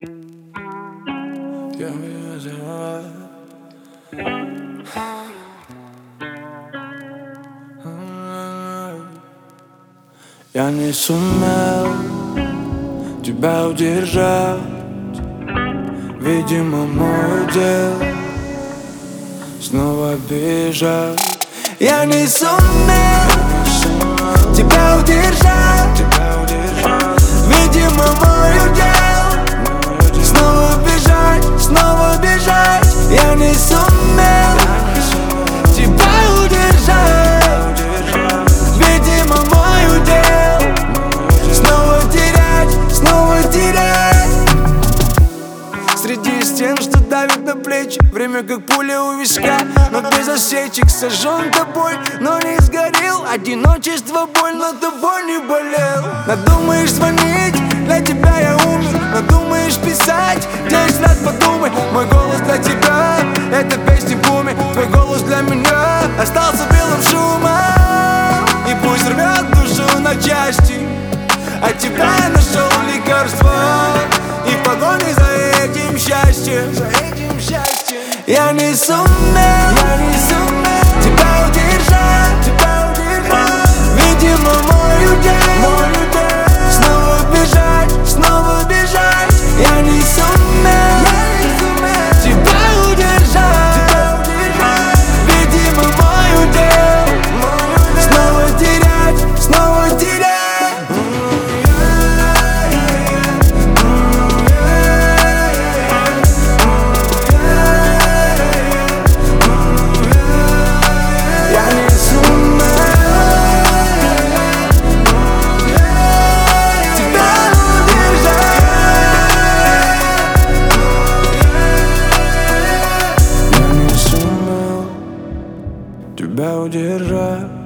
Я не сумел тебя удержать, видимо, мой удел снова бежать. Я не сумел тебя удержать, видимо, мой удел снова бежать. Я не сумел тебя удержать, видимо, мой удел снова терять. Среди стен, что давит на плечи, время как пуля у виска, но без осечек. Сожжен тобой, но не сгорел. Одиночество боль, но тобой не болел. Надумаешь звонить, для тебя я умер. Надумаешь писать, 10 раз подумай. Мой голос для тебя, это песни буми. Твой голос для меня остался белым шумом. И пусть рвет душу на части, от тебя я нашел лекарство, и в погоне за этим счастьем. Я не сумел тебя удержать, видимо, мой удел снова бежать. Я не сумел тебя удержать, видимо, мой удел снова терять. Тебя удержать.